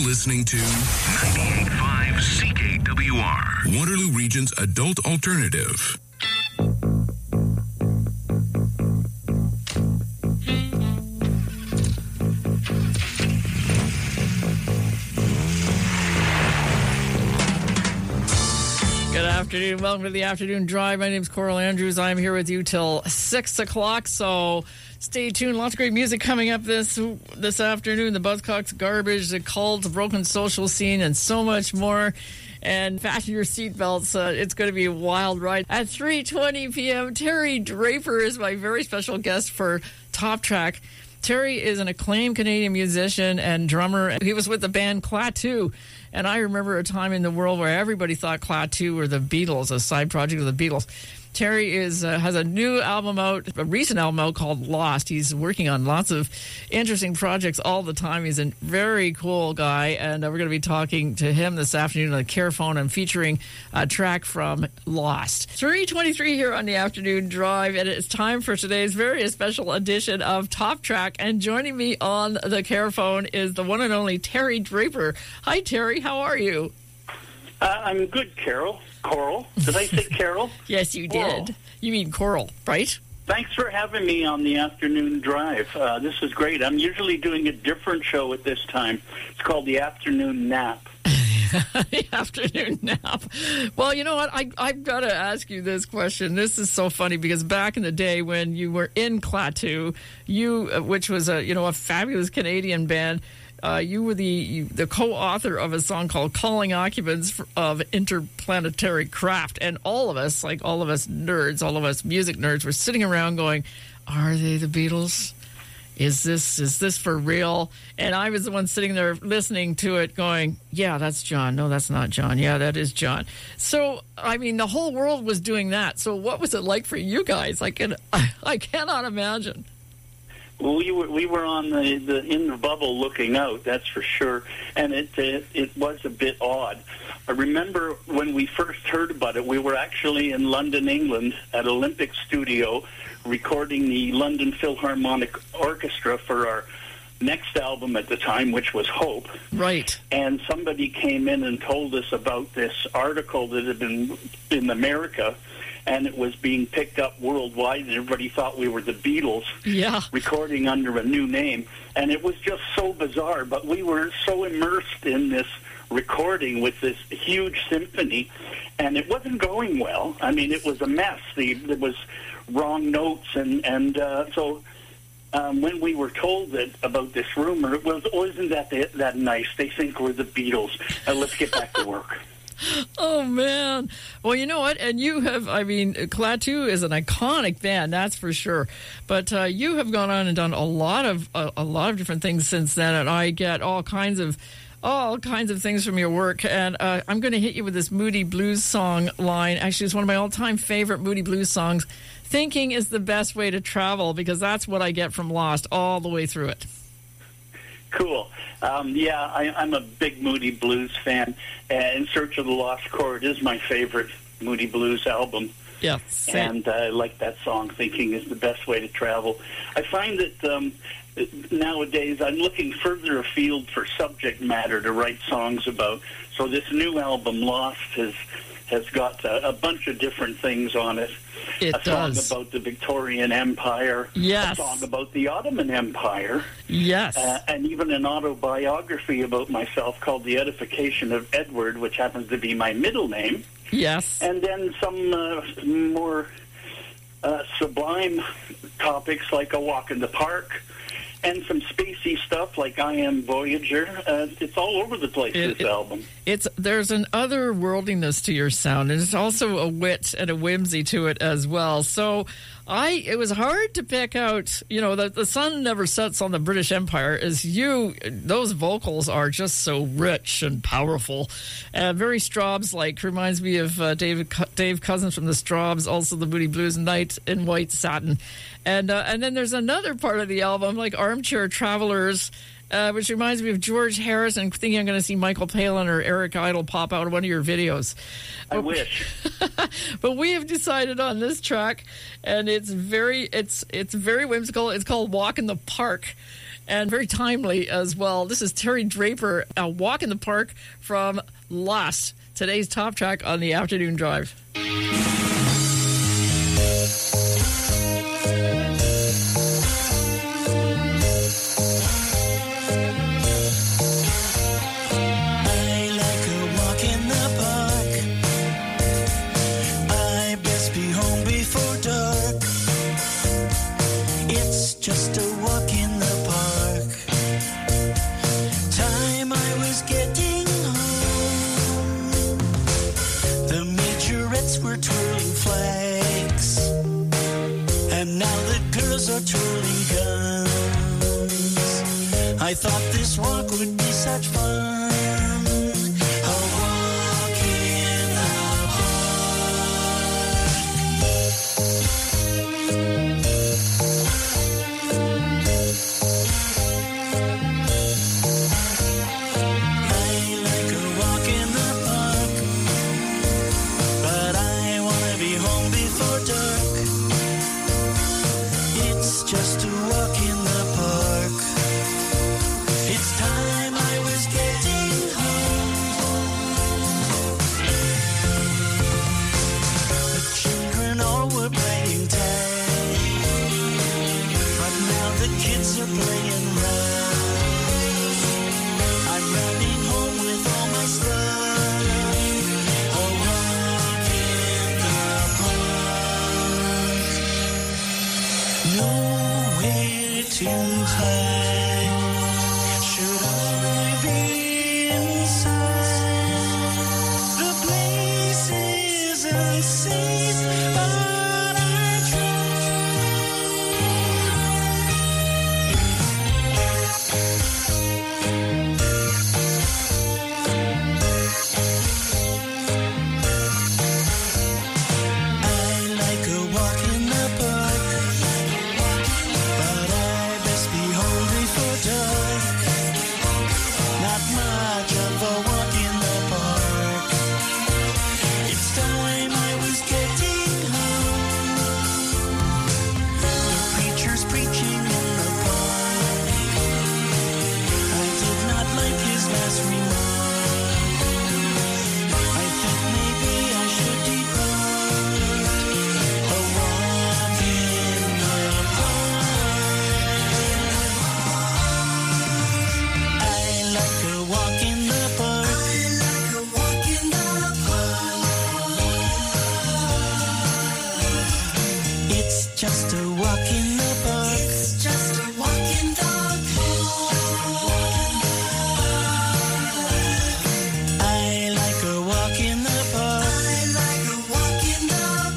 listening to 98.5 CKWR, Waterloo Region's adult alternative. Good afternoon. Welcome to the Afternoon Drive. My name's Coral Andrews. I'm here with you till 6 o'clock, so stay tuned. Lots of great music coming up this afternoon. The Buzzcocks, Garbage, the Cult, the Broken Social Scene, and so much more. And fasten your seatbelts. It's going to be a wild ride. At 3:20 p.m., Terry Draper is my very special guest for Top Track. Terry is an acclaimed Canadian musician and drummer. He was with the band Klaatu. And I remember a time in the world where everybody thought Klaatu were the Beatles, a side project of the Beatles. Terry has a new album out, a recent album out called Lost. He's working on lots of interesting projects all the time. He's a very cool guy, and we're going to be talking to him this afternoon on the Carephone and featuring a track from Lost. 3:23 here on the Afternoon Drive, and it's time for today's very special edition of Top Track. And joining me on the Carephone is the one and only Terry Draper. Hi, Terry. How are you? I'm good, Coral. Did I say Carol? Yes, you did. Coral. You mean Coral, right? Thanks for having me on the Afternoon Drive. This is great. I'm usually doing a different show at this time. It's called the Afternoon Nap. The Afternoon Nap. Well, you know what? I've got to ask you this question. This is so funny because back in the day when you were in Klaatu, which was a fabulous Canadian band, you were the co-author of a song called Calling Occupants of Interplanetary Craft. And all of us nerds, all of us music nerds, were sitting around going, are they the Beatles? Is this for real? And I was the one sitting there listening to it going, yeah, that's John. No, that's not John. Yeah, that is John. So, I mean, the whole world was doing that. So what was it like for you guys? I cannot imagine. Well, we were on in the bubble looking out, that's for sure, and it was a bit odd. I remember when we first heard about it, we were actually in London, England, at Olympic Studio, recording the London Philharmonic Orchestra for our next album at the time, which was Hope. Right. And somebody came in and told us about this article that had been in America, and it was being picked up worldwide, and everybody thought we were the Beatles, recording under a new name. And it was just so bizarre, but we were so immersed in this recording with this huge symphony, and it wasn't going well. I mean, it was a mess. There was wrong notes, and so when we were told about this rumor, it was, oh, isn't that nice? They think we're the Beatles. Let's get back to work. Oh, man. Well, you know what? And you have, Klaatu is an iconic band, that's for sure. But you have gone on and done a lot of different things since then, and I get all kinds of things from your work. And I'm going to hit you with this Moody Blues song line. Actually, it's one of my all-time favorite Moody Blues songs. Thinking is the best way to travel, because that's what I get from Lost all the way through it. Cool. I'm a big Moody Blues fan. In Search of the Lost Chord is my favorite Moody Blues album. Yeah, same. And I like that song, Thinking is the Best Way to Travel. I find that nowadays I'm looking further afield for subject matter to write songs about. So this new album, Lost, has got a bunch of different things on it. It does. Song about the Victorian Empire. Yes. A song about the Ottoman Empire. Yes. And even an autobiography about myself called The Edification of Edward, which happens to be my middle name. Yes. And then some more sublime topics like A Walk in the Park, and some spacey stuff like I Am Voyager. It's all over the place, this album. There's an otherworldliness to your sound, and it's also a wit and a whimsy to it as well. So it was hard to pick out, the sun never sets on the British Empire. Those vocals are just so rich and powerful. Very Straubs-like, reminds me of Dave Cousins from the Straubs, also the Moody Blues, Night in White Satin. And then there's another part of the album, like Armchair Travelers, which reminds me of George Harrison, thinking I'm going to see Michael Palin or Eric Idle pop out of one of your videos. I wish. But we have decided on this track, and it's very whimsical. It's called Walk in the Park. and very timely as well. This is Terry Draper, A Walk in the Park from Lost. Today's top track on the Afternoon Drive. I thought this walk would be such fun. A walk in the I like a walk in the park, but I want to be home before dark. It's just a walk in the park. It's time I was getting home. The children all were playing tag, but now the kids are playing round. I'm running home with all my stuff. A walk in the park. Nowhere to hide. Should I be inside? The place isn't safe, but I I like a walk in the park, but I best be home before dark. Not much of a walk in the park. It's time I was getting home. The preacher's preaching in the park. I did not like his last remark. I think maybe I should depart. A walk in the park. I like a walk in the park. I like a walk in the park. It's just a walk in the park. It's just a walk in the park. I like a walk in the park. I like a walk in the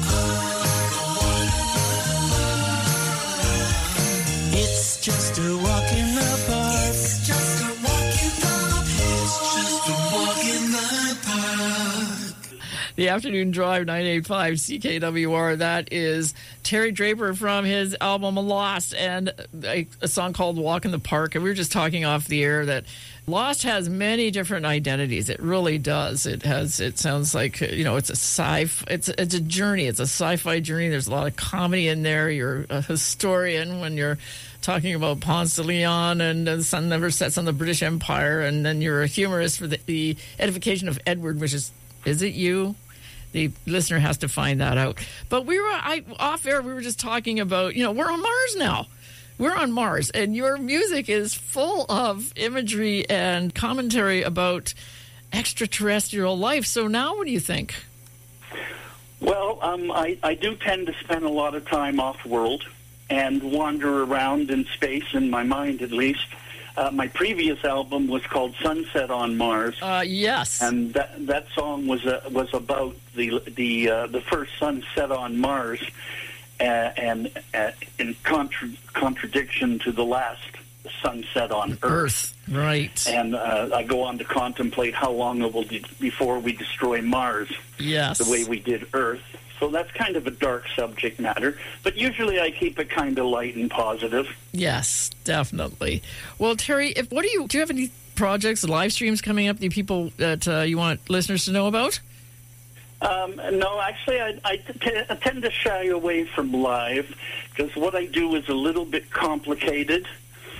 park. It's just a walk in the park. It's just a walk in the park. It's just a walk in the park. The Afternoon Drive, 985 CKWR. That is Terry Draper from his album Lost, and a song called Walk in the Park. And we were just talking off the air that Lost has many different identities. It really does. It sounds like, it's it's a journey. It's a sci-fi journey. There's a lot of comedy in there. You're a historian when you're talking about Ponce de Leon and the sun never sets on the British Empire. And then you're a humorist for the edification of Edward, which is it you? The listener has to find that out. But off air, we were just talking about, we're on Mars now. We're on Mars, and your music is full of imagery and commentary about extraterrestrial life. So now what do you think? Well, I do tend to spend a lot of time off-world and wander around in space, in my mind at least. My previous album was called Sunset on Mars. Yes. And that song was about the first sunset on Mars, and in contradiction to the last sunset on Earth. Right. And I go on to contemplate how long it will be before we destroy Mars. Yes. The way we did Earth. So that's kind of a dark subject matter. But usually I keep it kind of light and positive. Yes, definitely. Well, Terry, do you have any projects, live streams coming up, the people that you want listeners to know about? No, actually, I tend to shy away from live because what I do is a little bit complicated.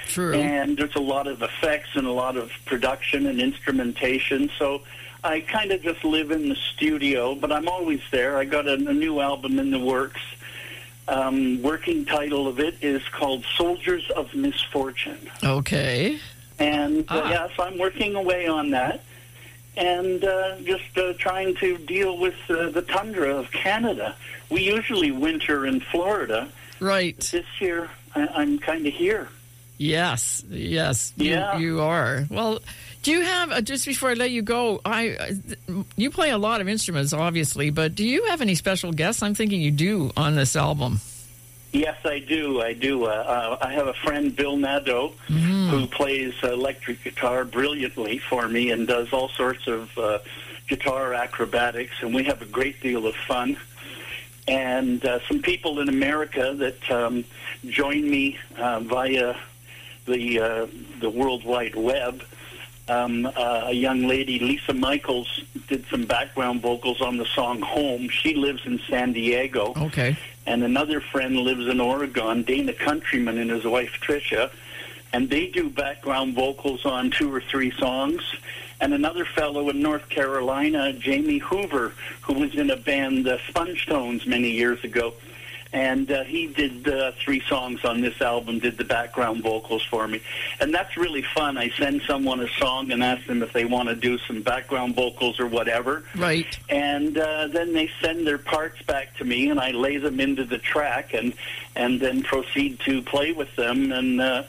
True. And there's a lot of effects and a lot of production and instrumentation. So I kind of just live in the studio, but I'm always there. I got a new album in the works. Working title of it is called Soldiers of Misfortune. Okay. And yes, I'm working away on that. And just trying to deal with the tundra of Canada. We usually winter in Florida. Right. This year, I'm kind of here. Yes. You are. Well, do you have, just before I let you go, you play a lot of instruments, obviously, but do you have any special guests? I'm thinking you do on this album. Yes, I do. I have a friend, Bill Nadeau, who plays electric guitar brilliantly for me and does all sorts of guitar acrobatics, and we have a great deal of fun. And some people in America that join me via the World Wide Web. A young lady, Lisa Michaels, did some background vocals on the song Home. She lives in San Diego. Okay. And another friend lives in Oregon, Dana Countryman and his wife Tricia, and they do background vocals on 2 or 3 songs. And another fellow in North Carolina, Jamie Hoover, who was in a band, Sponge Tones, many years ago. And he did 3 songs on this album, did the background vocals for me. And that's really fun. I send someone a song and ask them if they want to do some background vocals or whatever. Right. And then they send their parts back to me, and I lay them into the track and then proceed to play with them. And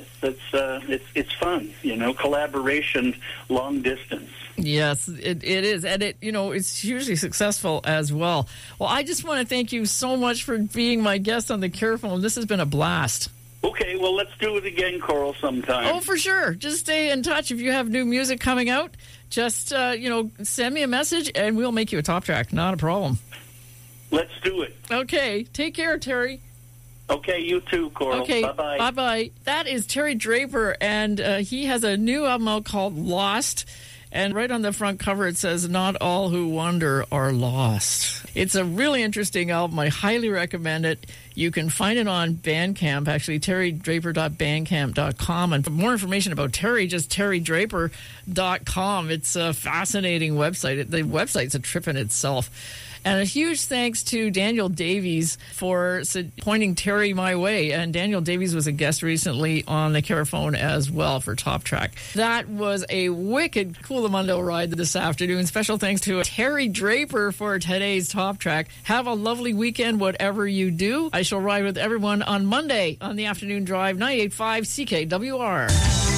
it's fun, collaboration, long distance. Yes, it is. And it's hugely successful as well. Well, I just want to thank you so much for being my guest on the Carephone. This has been a blast. Okay, well, let's do it again, Coral, sometime. Oh, for sure. Just stay in touch. If you have new music coming out, just, send me a message and we'll make you a top track. Not a problem. Let's do it. Okay. Take care, Terry. Okay, you too, Coral. Okay, bye-bye. Bye-bye. That is Terry Draper, and he has a new album out called Lost. And right on the front cover, it says, "Not all who wander are lost." It's a really interesting album. I highly recommend it. You can find it on Bandcamp, actually, terrydraper.bandcamp.com. And for more information about Terry, just terrydraper.com. It's a fascinating website. The website's a trip in itself. And a huge thanks to Daniel Davies for pointing Terry my way. And Daniel Davies was a guest recently on the Carephone as well for Top Track. That was a wicked Coolamundale ride this afternoon. Special thanks to Terry Draper for today's Top Track. Have a lovely weekend, whatever you do. I shall ride with everyone on Monday on the Afternoon Drive, 98.5 CKWR.